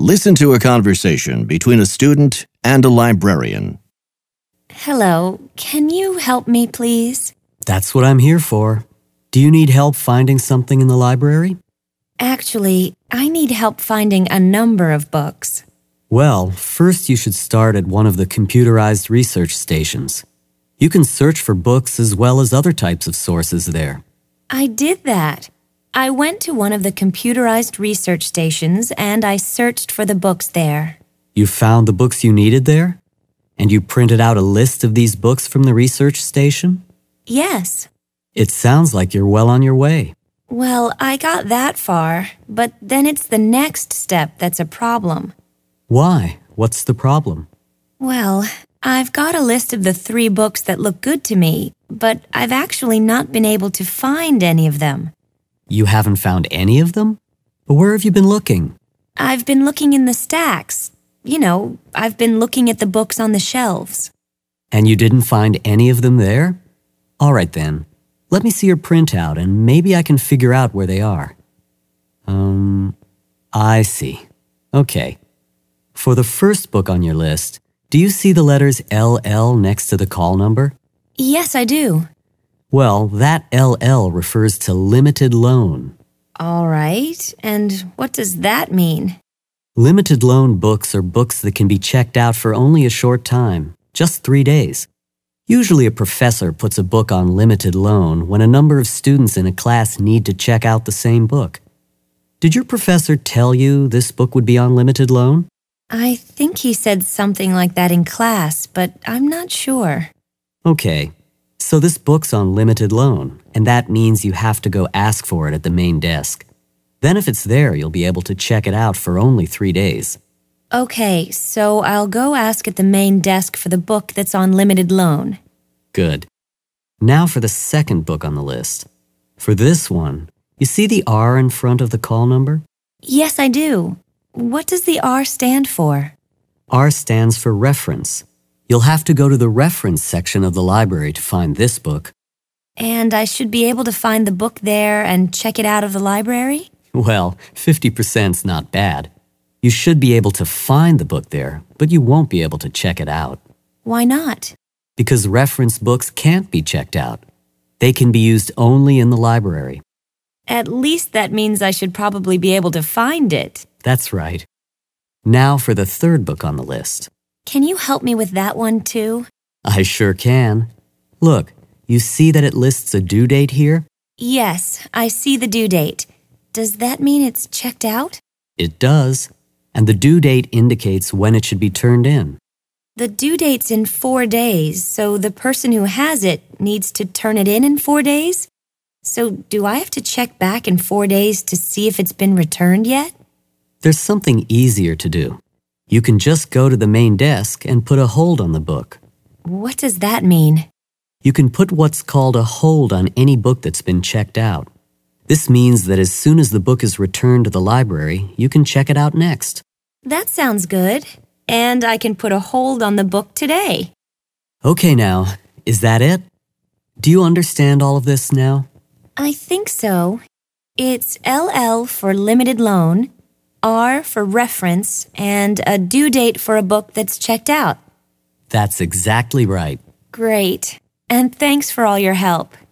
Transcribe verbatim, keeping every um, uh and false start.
Listen to a conversation between a student and a librarian. Hello, can you help me, please? That's what I'm here for. Do you need help finding something in the library? Actually, I need help finding a number of books. Well, first you should start at one of the computerized research stations. You can search for books as well as other types of sources there. I did that. I went to one of the computerized research stations and I searched for the books there. You found the books you needed there? And you printed out a list of these books from the research station? Yes. It sounds like you're well on your way. Well, I got that far, but then it's the next step that's a problem. Why? What's the problem? Well, I've got a list of the three books that look good to me, but I've actually not been able to find any of them. You haven't found any of them? But where have you been looking? I've been looking in the stacks. You know, I've been looking at the books on the shelves. And you didn't find any of them there? All right then. Let me see your printout and maybe I can figure out where they are. Um, I see. Okay. For the first book on your list, do you see the letters L L next to the call number? Yes, I do. Well, that L L refers to limited loan. All right. And what does that mean? Limited loan books are books that can be checked out for only a short time, just three days. Usually a professor puts a book on limited loan when a number of students in a class need to check out the same book. Did your professor tell you this book would be on limited loan? I think he said something like that in class, but I'm not sure. Okay, so this book's on limited loan, and that means you have to go ask for it at the main desk. Then if it's there, you'll be able to check it out for only three days. Okay, so I'll go ask at the main desk for the book that's on limited loan. Good. Now for the second book on the list. For this one, you see the R in front of the call number? Yes, I do. What does the R stand for? R stands for reference. You'll have to go to the reference section of the library to find this book. And I should be able to find the book there and check it out of the library? Well, fifty percent's not bad. You should be able to find the book there, but you won't be able to check it out. Why not? Because reference books can't be checked out. They can be used only in the library. At least that means I should probably be able to find it. That's right. Now for the third book on the list. Can you help me with that one too? I sure can. Look, you see that it lists a due date here? Yes, I see the due date. Does that mean it's checked out? It does. And the due date indicates when it should be turned in. The due date's in four days, so the person who has it needs to turn it in in four days? So do I have to check back in four days to see if it's been returned yet? There's something easier to do. You can just go to the main desk and put a hold on the book. What does that mean? You can put what's called a hold on any book that's been checked out. This means that as soon as the book is returned to the library, you can check it out next. That sounds good. And I can put a hold on the book today. Okay now, is that it? Do you understand all of this now? I think so. It's L L for limited loan, R for reference, and a due date for a book that's checked out. That's exactly right. Great. And thanks for all your help.